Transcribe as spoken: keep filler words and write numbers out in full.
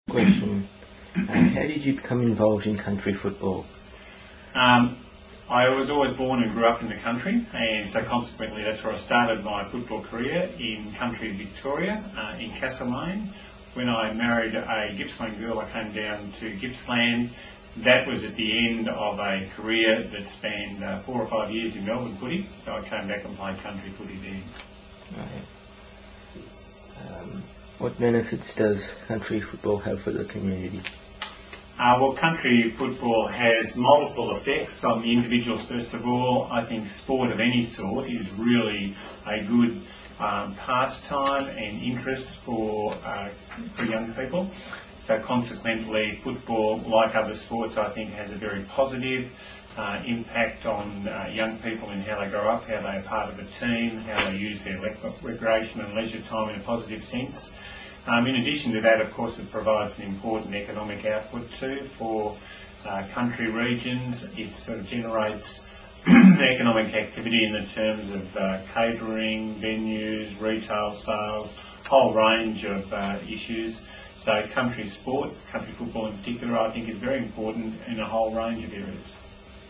Question. Uh, how did you become involved in country football? Um, I was always born and grew up in the country, and so consequently that's where I started my football career, in country Victoria, uh, in Castlemaine. When I married a Gippsland girl, I came down to Gippsland. That was at the end of a career that spanned uh, four or five years in Melbourne footy, so I came back and played country footy then. Right. Um, what benefits does country football have for the community? Uh, well, country football has multiple effects on the individuals. First of all, I think sport of any sort is really a good um, pastime and interest for uh, for young people. So consequently, football, like other sports, I think has a very positive uh, impact on uh, young people in how they grow up, how they're part of a team, how they use their recreation and leisure time in a positive sense. Um, in addition to that, of course, it provides an important economic output too for uh, country regions. It sort of generates economic activity in the terms of uh, catering, venues, retail sales, whole range of uh, issues. So country sport, country football in particular, I think is very important in a whole range of areas.